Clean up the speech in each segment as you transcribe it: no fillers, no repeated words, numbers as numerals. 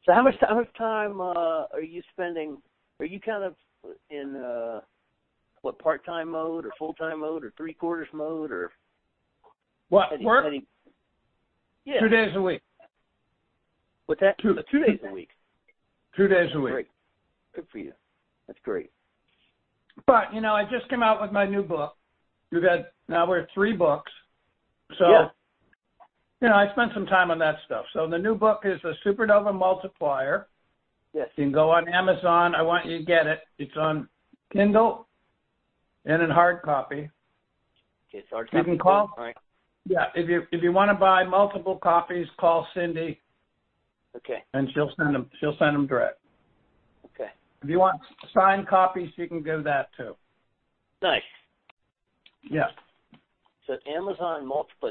So how much time are you spending? Are you kind of in part-time mode or full-time mode or three-quarters mode or what work? Yeah. 2 days a week. What's that? 2 days a week. 2 days a week. Great. Good for you. That's great. But I just came out with my new book. Now we're 3 books. So, I spent some time on that stuff. So the new book is The Supernova Multiplier. Yes. You can go on Amazon. I want you to get it. It's on Kindle and in hard copy. Okay, so hard copy. You can call. All right. Yeah, if you want to buy multiple copies, call Cindy. Okay. And she'll send them direct. Okay. If you want signed copies, you can do that too. Nice. Yeah. So Amazon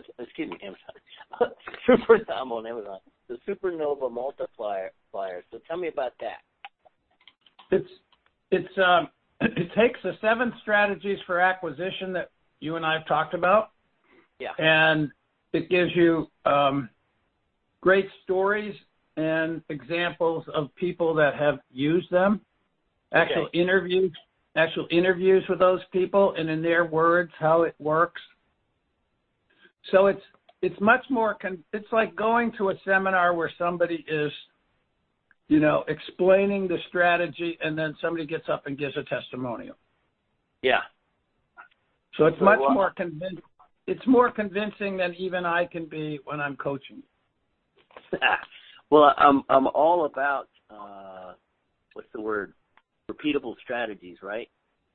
I'm on Amazon. The Supernova Multiplier. So tell me about that. It takes the 7 strategies for acquisition that you and I have talked about. Yeah. And it gives you great stories and examples of people that have used them. Actual interviews with those people, and in their words, how it works. So it's much more. It's like going to a seminar where somebody is, explaining the strategy, and then somebody gets up and gives a testimonial. Yeah. So it's much more convincing. It's more convincing than even I can be when I'm coaching. Well, I'm all about what's the word? Repeatable strategies, right?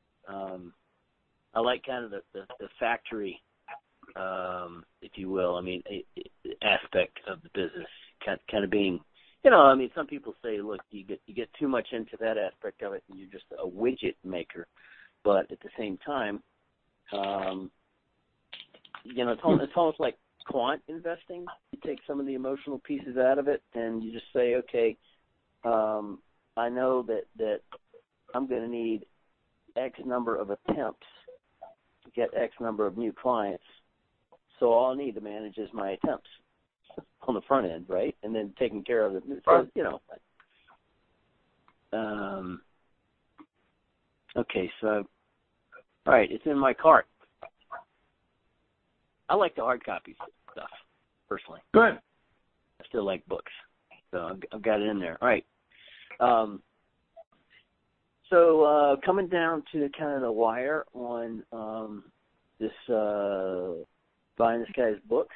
I like kind of the factory, if you will. I mean, aspect of the business, kind of being, some people say, look, you get too much into that aspect of it, and you're just a widget maker. But at the same time, it's almost like quant investing. You take some of the emotional pieces out of it, and you just say, okay, I know that I'm going to need X number of attempts to get X number of new clients. So all I need to manage is my attempts on the front end, right? And then taking care of it. So, okay, so, all right, it's in my cart. I like the hard copy stuff, personally. Good. I still like books. So I've got it in there. All right. So coming down to kind of the wire on this Buying This Guy's book,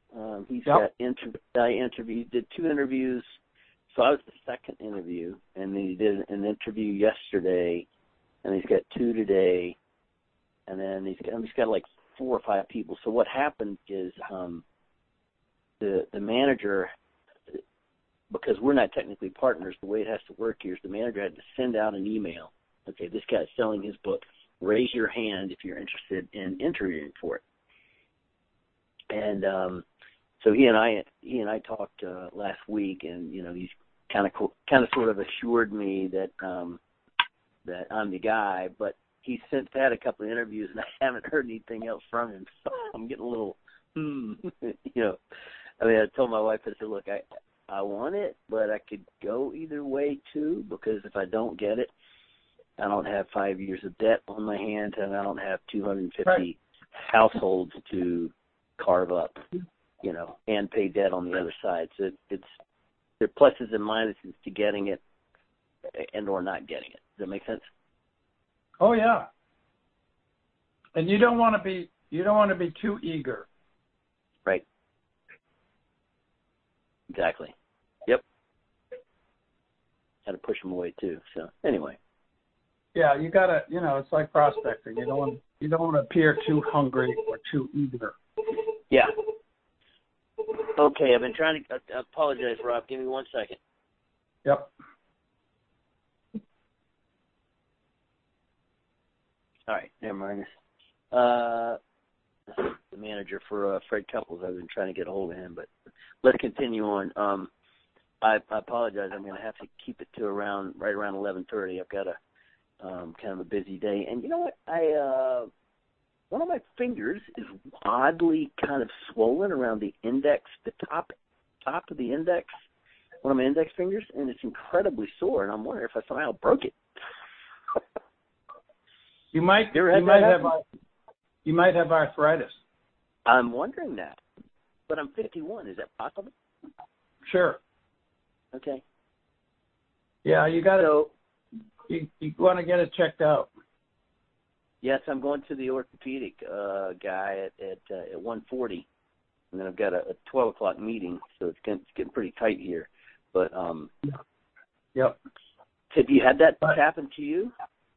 I did 2 interviews. So I was the second interview, and then he did an interview yesterday, and he's got 2 today, and then he's got like 4 or 5 people. So what happened is the manager, because we're not technically partners, the way it has to work here is the manager had to send out an email. Okay, this guy's selling his book. Raise your hand if you're interested in interviewing for it. And so he and I talked last week, and he's kind of sort of assured me that that I'm the guy, but he sent out a couple of interviews, and I haven't heard anything else from him. So I'm getting a little, I told my wife, I said, look, I want it, but I could go either way too, because if I don't get it, I don't have 5 years of debt on my hands, and I don't have 250 households to carve up, and pay debt on the other side. So there are pluses and minuses to getting it and or not getting it. Does that make sense? Oh yeah. And you don't want to be too eager. Right. Exactly. Yep. Got to push them away too. So anyway. Yeah, you gotta. It's like prospecting. You don't want to appear too hungry or too eager. Yeah. Okay, I've been trying to. I apologize, Rob. Give me 1 second. Yep. All right, never mind. The manager for Fred Couples. I've been trying to get a hold of him, but let's continue on. I apologize. I'm going to have to keep it to right around 11:30. I've got a kind of a busy day, and you know what? One of my fingers is oddly kind of swollen around the index, the top of the index. one of my index fingers, and it's incredibly sore, and I'm wondering if I somehow broke it. You might have arthritis. I'm wondering that, but I'm 51. Is that possible? Sure. Okay. Yeah, you got to. You want to get it checked out. Yes, I'm going to the orthopedic guy at 1:40, and then I've got a 12 o'clock meeting, so it's getting pretty tight here. But Yep. Have you had that happen to you?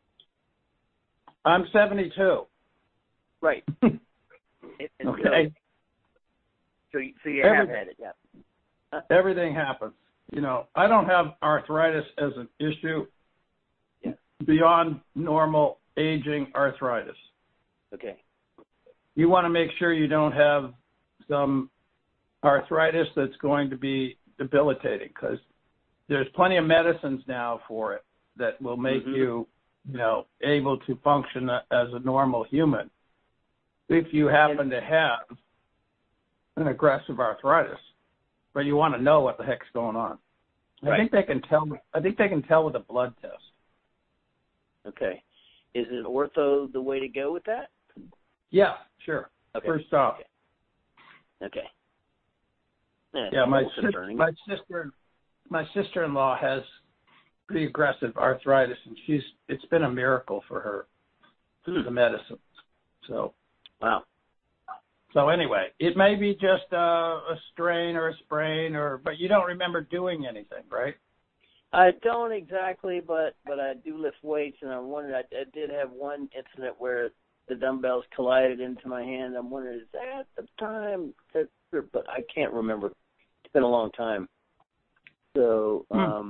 I'm 72. Right. Okay. So you have had it, yeah. Everything happens. I don't have arthritis as an issue beyond normal aging arthritis. Okay. You want to make sure you don't have some arthritis that's going to be debilitating, because there's plenty of medicines now for it that will make you, able to function as a normal human. If you happen to have an aggressive arthritis, but you want to know what the heck's going on. Right. I think they can tell with a blood test. Okay. Is it ortho the way to go with that? Yeah, sure. Okay. First off. Okay. Yeah, my sister-in-law has pretty aggressive arthritis, and it's been a miracle for her through the medicine. So. Wow. So anyway, it may be just a strain or a sprain, but you don't remember doing anything, right? I don't exactly, but I do lift weights, and I'm wondering. I did have one incident where the dumbbells collided into my hand. I'm wondering, is that the time? But I can't remember. It's been a long time. So.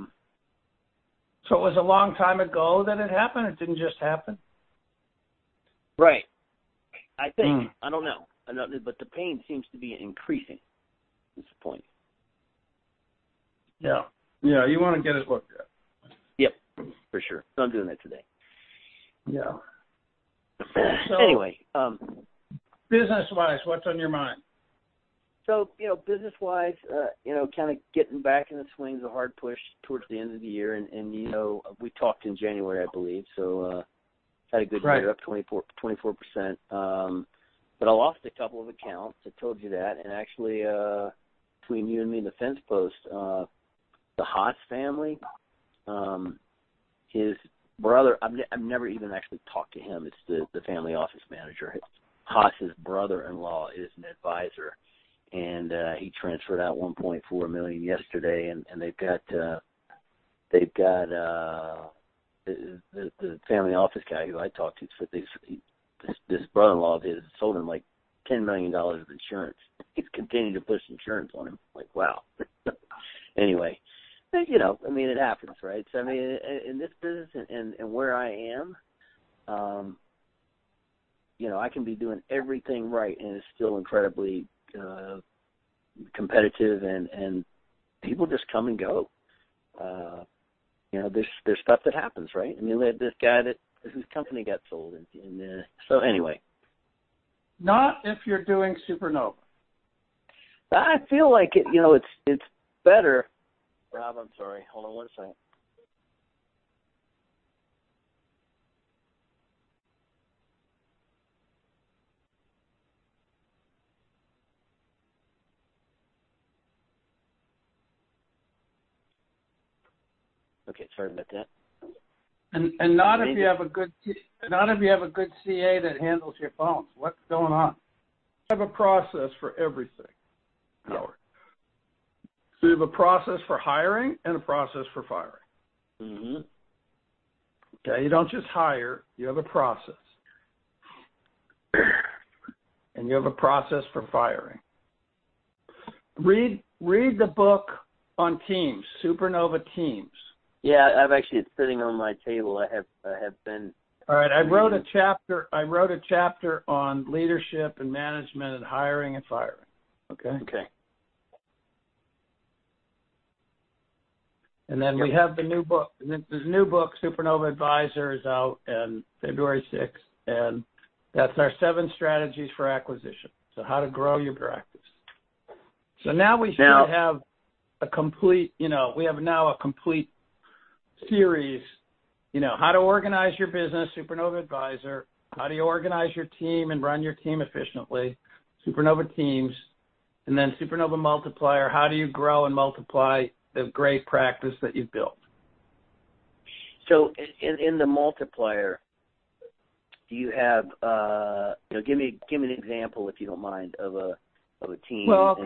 So it was a long time ago that it happened. It didn't just happen. Right. I think. I don't know. But the pain seems to be increasing. That's the point. Yeah. Yeah, you want to get it looked at. Yep, for sure. So I'm doing that today. Yeah. So, anyway. Business-wise, what's on your mind? So, business-wise, kind of getting back in the swings, a hard push towards the end of the year. And we talked in January, I believe. So, had a good year, up 24%. But I lost a couple of accounts. I told you that. And actually, between you and me and the fence post, the Haas family, his brother, I've never even actually talked to him. It's the family office manager. Haas's brother-in-law is an advisor, and he transferred out $1.4 million yesterday, and they've got the family office guy who I talked to said this brother-in-law of his sold him like $10 million of insurance. He's continuing to push insurance on him. Like, wow. Anyway, it happens, right? So, in this business and where I am, I can be doing everything right, and it's still incredibly competitive, and people just come and go. There's stuff that happens, right? We had this guy whose company got sold, and so anyway. Not if you're doing Supernova. I feel like it's better. Rob, I'm sorry. Hold on one second. Okay, sorry about that. And not if you have a good CA that handles your phones. What's going on? I have a process for everything, Howard. So you have a process for hiring and a process for firing. Mm-hmm. Okay, you don't just hire, you have a process. And you have a process for firing. Read the book on Teams, Supernova Teams. Yeah, I've actually, it's sitting on my table. I have been. All right, I wrote a chapter on leadership and management and hiring and firing. Okay. Okay. And then we have the new book. The new book, Supernova Advisor, is out on February 6th, and that's our 7 strategies for acquisition. So how to grow your practice. So now we should have a complete, we have now a complete series, how to organize your business, Supernova Advisor, how do you organize your team and run your team efficiently, Supernova Teams, and then Supernova Multiplier, how do you grow and multiply the great practice that you've built? So in the multiplier, do you have, give me an example, if you don't mind, of a team. Well,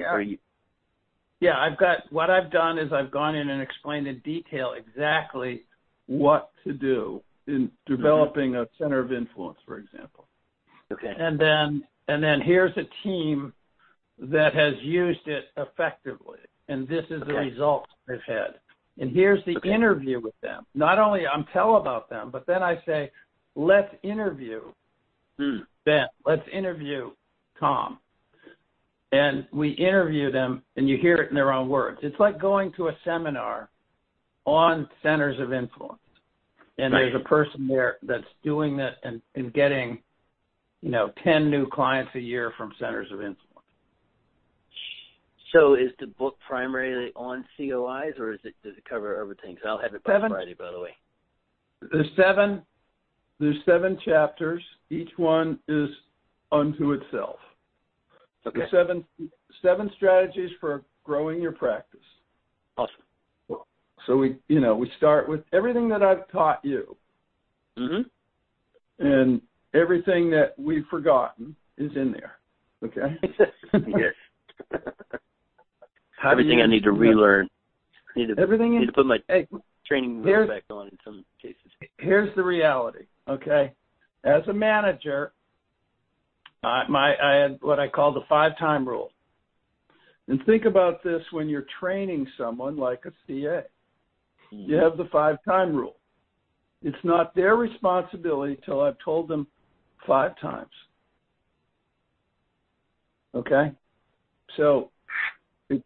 what I've done is I've gone in and explained in detail exactly what to do in developing a center of influence, for example. Okay. And then here's a team that has used it effectively, and this is the results they've had. And here's the interview with them. Not only I'm tell about them, but then I say, let's interview Ben. Let's interview Tom. And we interview them, and you hear it in their own words. It's like going to a seminar on centers of influence. And there's a person there that's doing that and getting, 10 new clients a year from centers of influence. So is the book primarily on COIs, or does it cover everything? So I'll have it by Friday, by the way. There's 7 chapters. Each one is unto itself. Okay. The seven strategies for growing your practice. Awesome. So we start with everything that I've taught you, and everything that we've forgotten is in there. Okay. Yes. Everything I need to relearn. Need to put my training wheels back on in some cases. Here's the reality. Okay. As a manager, I had what I call the 5-time rule. And think about this when you're training someone like a CA. You have the 5-time rule. It's not their responsibility till I've told them 5 times. Okay? So, say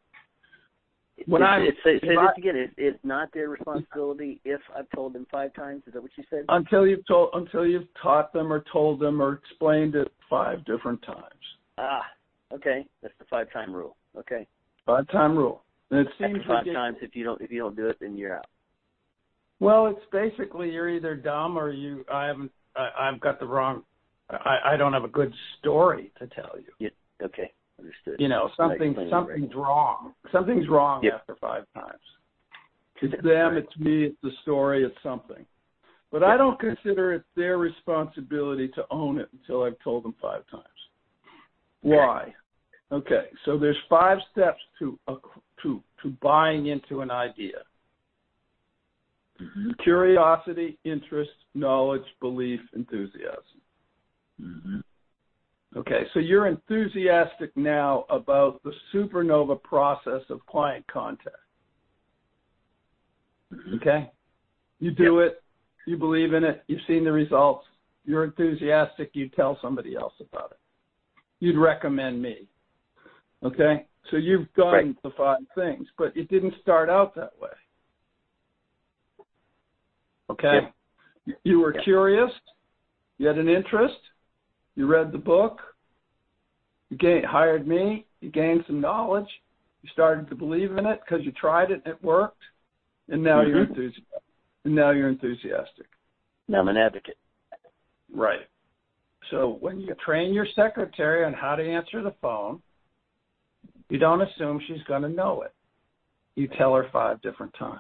this again. It's not their responsibility if I've told them 5 times. Is that what you said? Until you've taught them or told them or explained it 5 different times. Okay. That's the 5-time rule. Okay. 5-time rule. And it seems after 5 times, if you don't do it, then you're out. Well, it's basically you're either dumb or I've got the wrong. I don't have a good story to tell you. Yeah. Okay. Understood. Something's wrong. Something's wrong after 5 times. It's them, it's me, it's the story, it's something. But I don't consider it their responsibility to own it until I've told them 5 times. Why? Okay, so there's 5 steps to buying into an idea. Curiosity, interest, knowledge, belief, enthusiasm. Okay, so you're enthusiastic now about the Supernova process of client contact. Okay? You do it. You believe in it. You've seen the results. You're enthusiastic. You tell somebody else about it. You'd recommend me. Okay? So you've done the 5 things, but it didn't start out that way. Okay? You were curious. You had an interest. You read the book. You hired me. You gained some knowledge. You started to believe in it because you tried it and it worked. And now you're enthusiastic. Now I'm an advocate. Right. So when you train your secretary on how to answer the phone, you don't assume she's going to know it. You tell her 5 different times.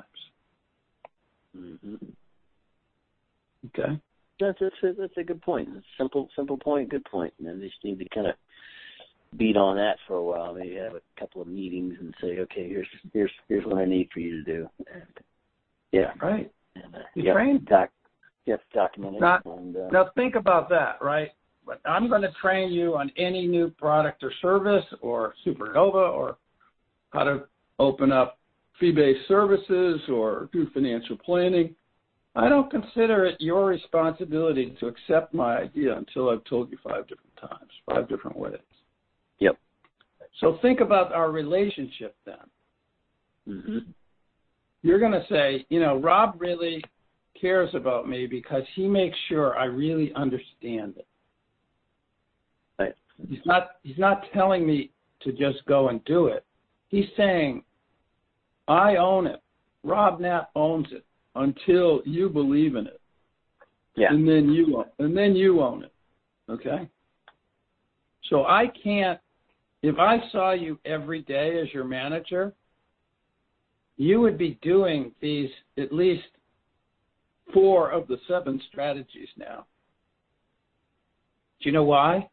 Okay. That's a good point. Simple point, good point. And they just need to kind of beat on that for a while. Maybe have a couple of meetings and say, okay, here's what I need for you to do. And, right. And, you train. You have to document it. Now think about that, right? I'm going to train you on any new product or service or Supernova or how to open up fee-based services or do financial planning. I don't consider it your responsibility to accept my idea until I've told you 5 different times, 5 different ways. Yep. So think about our relationship then. You're going to say, Rob really cares about me because he makes sure I really understand it. Right. He's not telling me to just go and do it. He's saying, I own it. Rob Knapp owns it until you believe in it. Yeah. And then you own it. Okay? So I can't, if I saw you every day as your manager, you would be doing these at least 4 of the 7 strategies now. Do you know why?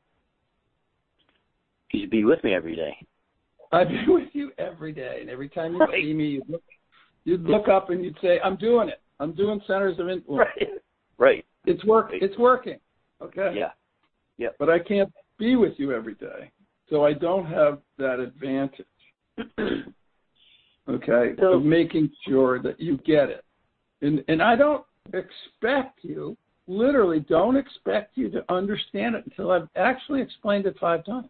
You'd be with me every day. I'd be with you every day, and every time you see me, you'd look up and you'd say, "I'm doing it. I'm doing centers of influence. Right. It's working. Okay. Yeah. Yeah. But I can't be with you every day, so I don't have that advantage. Okay, So, of making sure that you get it, and I don't expect you. Literally, don't expect you to understand it until I've actually explained it 5 times.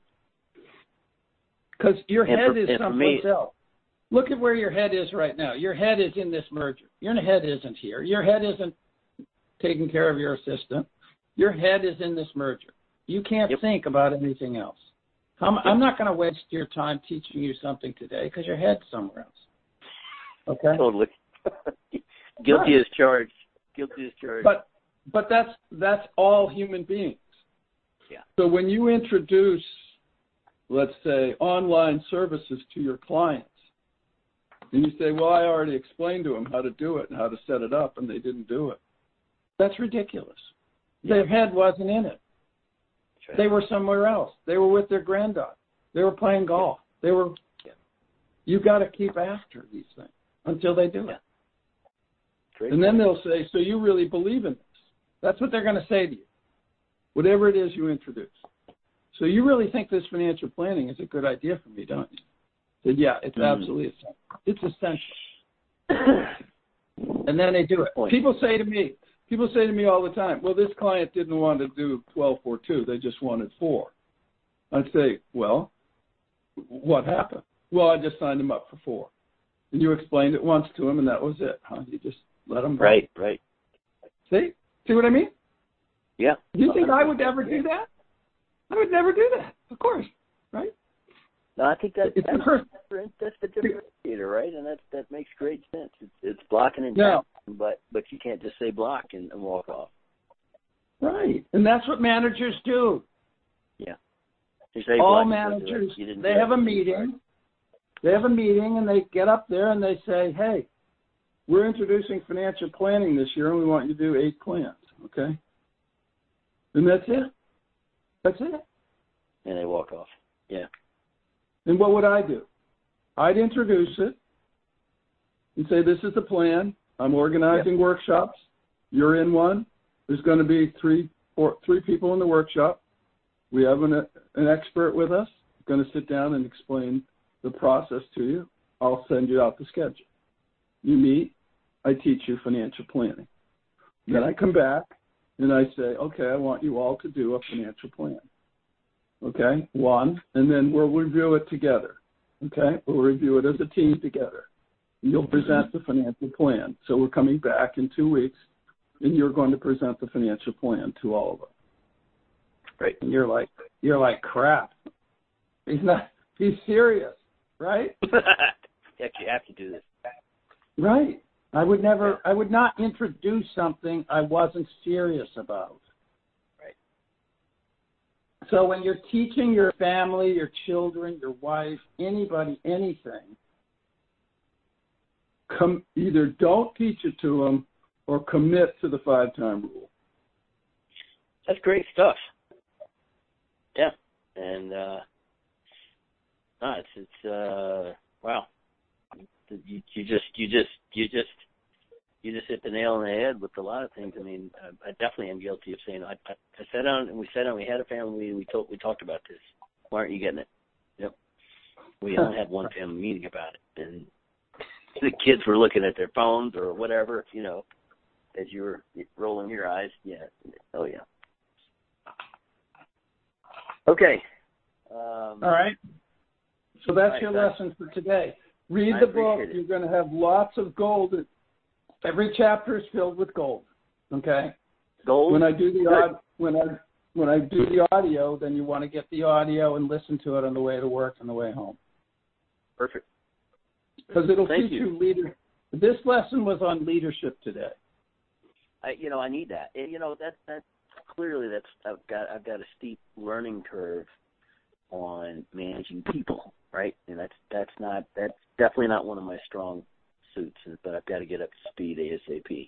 Because your head is someplace else. Look at where your head is right now. Your head is in this merger. Your head isn't here. Your head isn't taking care of your assistant. Your head is in this merger. You can't think about anything else. I'm not going to waste your time teaching you something today because your head's somewhere else. Okay? Totally. Guilty as charged. Guilty as charged. But that's all human beings. Yeah. So when you introduce, let's say, online services to your clients, and you say, well, I already explained to them how to do it and how to set it up, and they didn't do it. That's ridiculous. Yeah. Their head wasn't in it. Right. They were somewhere else. They were with their granddaughter. They were playing golf. They were. Yeah. You got to keep after these things until they do it. Great. And then they'll say, so you really believe in this? That's what they're going to say to you, whatever it is you introduce. So you really think this financial planning is a good idea for me, don't you? I said, yeah, it's absolutely essential. It's essential. And then they do it. People say to me all the time, well, this client didn't want to do 12-4-2. They just wanted 4. I'd say, well, what happened? Well, I just signed him up for 4. And you explained it once to him, and that was it, huh? You just let him go. Right. See what I mean? Yeah. Do you think I would ever do that? I would never do that, of course, right? No, I think that's the differentiator, right? And that makes great sense. It's blocking and tackling, but you can't just say block and walk off. Right, and that's what managers do. Yeah. All managers, they have a meeting. They have a meeting, and they get up there and they say, hey, we're introducing financial planning this year, and we want you to do 8 plans, okay? And that's it. That's it. And they walk off. Yeah. And what would I do? I'd introduce it and say, this is the plan. I'm organizing workshops. You're in one. There's going to be three people in the workshop. We have an expert with us. Going to sit down and explain the process to you. I'll send you out the schedule. You meet. I teach you financial planning. Then I come back and I say, okay, I want you all to do a financial plan. Okay, 1, and then we'll review it together. Okay, we'll review it as a team together. You'll present the financial plan. So we're coming back in 2 weeks, and you're going to present the financial plan to all of us. Right. And you're like, crap. He's serious, right? You actually have to do this. Right. I would not introduce something I wasn't serious about. Right. So when you're teaching your family, your children, your wife, anybody, anything, either don't teach it to them or commit to the 5-time rule. That's great stuff. Yeah. And wow. You just hit the nail on the head with a lot of things. I mean, I definitely am guilty of saying I sat down and we had a family meeting. We talked about this. Why aren't you getting it? Yep. We only had one family meeting about it, and the kids were looking at their phones or whatever, as you were rolling your eyes. Yeah. Oh yeah. Okay. All right. So that's your lesson for today. Read the book. You're going to have lots of gold. Every chapter is filled with gold. Okay. Gold. When I do the audio, then you want to get the audio and listen to it on the way to work and the way home. Perfect. because it'll Thank teach you. you leader. This lesson was on leadership today. I need that. That's clearly I've got a steep learning curve on managing people, right? And that's definitely not one of my strong suits, but I've got to get up to speed ASAP.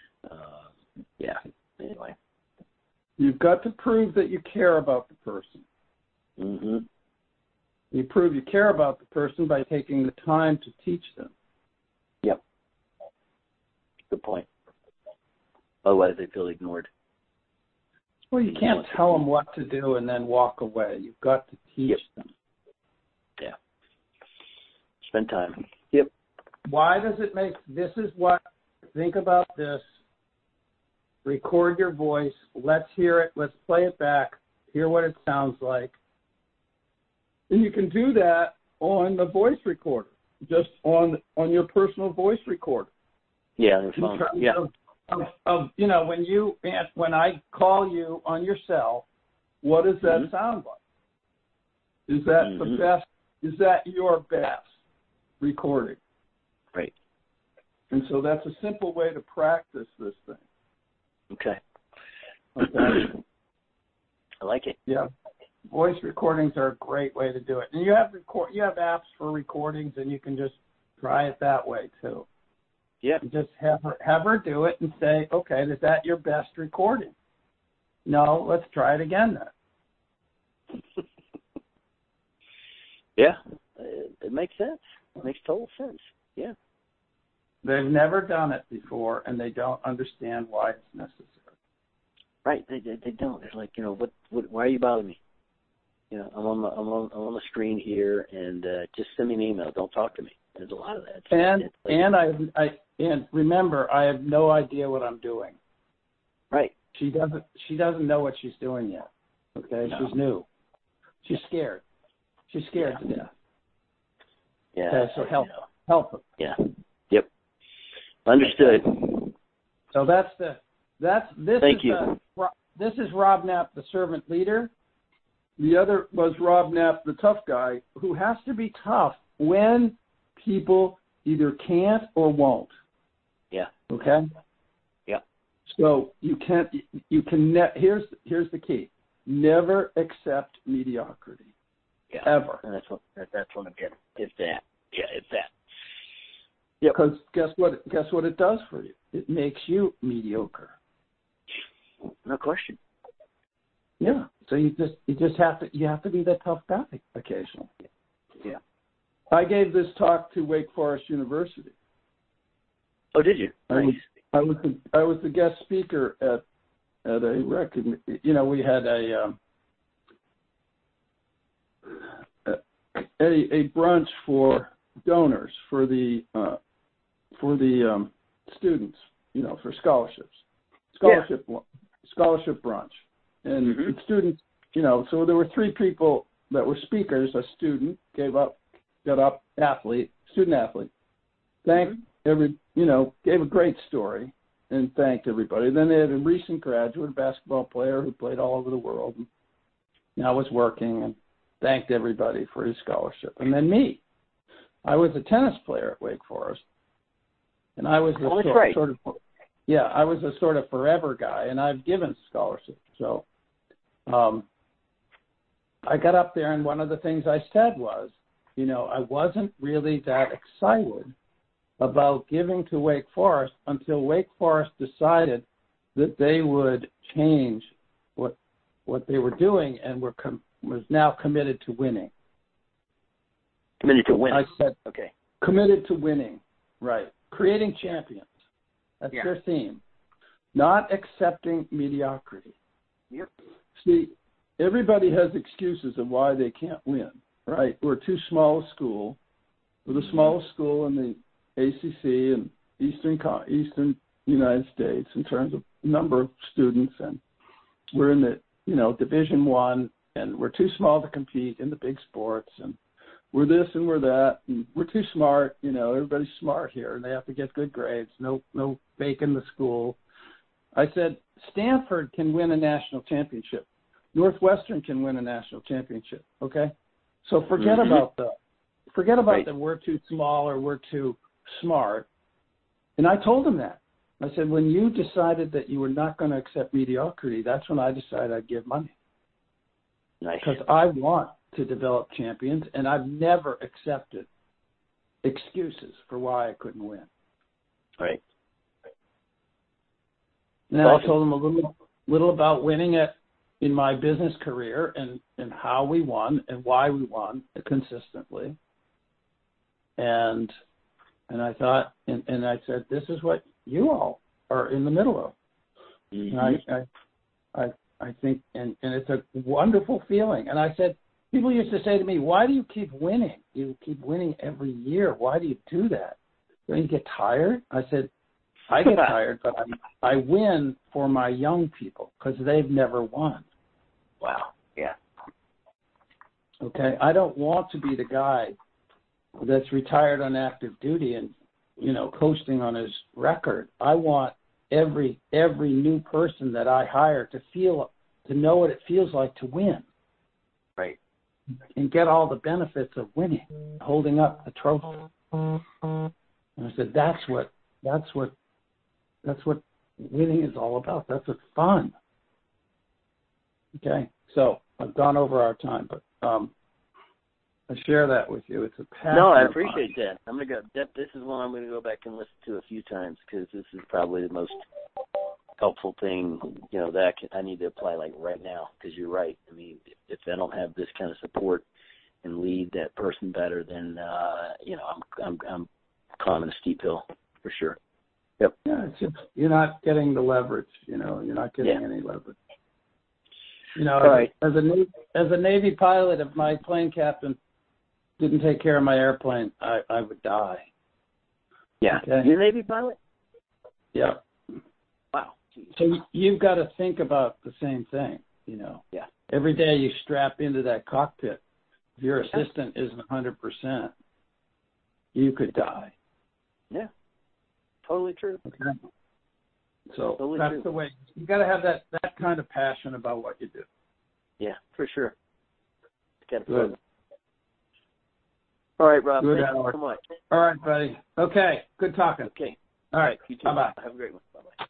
Anyway. You've got to prove that you care about the person. Mm-hmm. You prove you care about the person by taking the time to teach them. Yep. Good point. Otherwise, they feel ignored. Well, you can't tell them what to do and then walk away. You've got to teach them. Yeah. Spend time. Yep. Why does it make, think about this. Record your voice. Let's hear it. Let's play it back. Hear what it sounds like. And you can do that on the voice recorder, just on your personal voice recorder. Yeah, on your phone. Yeah. When I call you on your cell, what does that sound like? Is that the best? Is that your best recording? Right. And so that's a simple way to practice this thing. Okay. I like it. Yeah. Voice recordings are a great way to do it. And you have apps for recordings, and you can just try it that way too. Yeah. Just have her do it and say, okay, is that your best recording? No, let's try it again then. Yeah. It makes sense. It makes total sense. Yeah. They've never done it before, and they don't understand why it's necessary. Right. They don't. It's like, what why are you bothering me? I'm on the screen here, and just send me an email. Don't talk to me. There's a lot of that. And remember, I have no idea what I'm doing. Right. She doesn't know what she's doing yet. Okay, no. She's new. She's scared. She's scared to death. Yeah. Okay, so help her. Yeah. Yep. Understood. So this. Thank you. This is Rob Knapp, the servant leader. The other was Rob Knapp, the tough guy, who has to be tough when people either can't or won't. Yeah. Okay? Yeah. So here's the key. Never accept mediocrity. Yeah. Ever. And that's what I'm getting. It's that. Yeah, it's that. Yeah. Because guess what it does for you? It makes you mediocre. No question. Yeah. So you have to be that tough guy occasionally. Yeah. I gave this talk to Wake Forest University. Oh, did you? Nice. I was the guest speaker at we had a brunch for donors for the students, for scholarships. Scholarship brunch. And the students, so there were 3 people that were speakers. A student got up, student athlete, gave a great story and thanked everybody. Then they had a recent graduate, a basketball player who played all over the world and now was working and thanked everybody for his scholarship. And then me. I was a tennis player at Wake Forest, and I was I was a sort of forever guy, and I've given scholarships. So I got up there, and one of the things I said was, I wasn't really that excited about giving to Wake Forest until Wake Forest decided that they would change what they were doing and was now committed to winning. Committed to winning. I said, okay. Committed to winning, right. Creating champions. That's their theme. Not accepting mediocrity. Yep. See, everybody has excuses of why they can't win, right? We're too small a school. We're the smallest school in the ACC and Eastern United States in terms of number of students, and we're in the Division I, and we're too small to compete in the big sports, and we're this and we're that, and we're too smart. Everybody's smart here, and they have to get good grades. No faking the school. I said Stanford can win a national championship. Northwestern can win a national championship. Okay, so forget about Forget about Right. that we're too small or we're too smart. And I told him that. I said, when you decided that you were not going to accept mediocrity, that's when I decided I'd give money. Nice. Because I want to develop champions, and I've never accepted excuses for why I couldn't win. Right. And then Awesome. I told him a little about winning in my business career and how we won and why we won consistently. And I thought, and I said, this is what you all are in the middle of. Mm-hmm. And I think, and it's a wonderful feeling. And I said, people used to say to me, why do you keep winning? You keep winning every year. Why do you do that? Don't you get tired? I said, I get tired, but I win for my young people because they've never won. Wow. Yeah. Okay? I don't want to be the guy that's retired on active duty and, coasting on his record. I want every new person that I hire to know what it feels like to win. Right. And get all the benefits of winning, holding up the trophy. And I said, that's what winning is all about. That's what's fun. Okay, so I've gone over our time, but I share that with you. It's a passion. No, I appreciate that. I'm gonna go. This is one I'm gonna go back and listen to a few times because this is probably the most helpful thing, that I need to apply like right now. Because you're right. I mean, if I don't have this kind of support and lead that person better, then I'm climbing a steep hill for sure. Yep. Yeah, it's just you're not getting the leverage. You're not getting any leverage. Right. As a Navy pilot, if my plane captain didn't take care of my airplane, I would die. Yeah. Okay? You're a Navy pilot? Yeah. Wow. Jeez. So you've got to think about the same thing, Yeah. Every day you strap into that cockpit. If your assistant isn't 100%, you could die. Yeah. Totally true. Okay. So Totally that's true. the way. You got to have that kind of passion about what you do. Yeah, for sure. It's Good. fun. All right, Rob. Good, Thank you Howard. so much. All right, buddy. Okay. Good talking. Okay. All right. You too. Bye-bye. Have a great one. Bye-bye.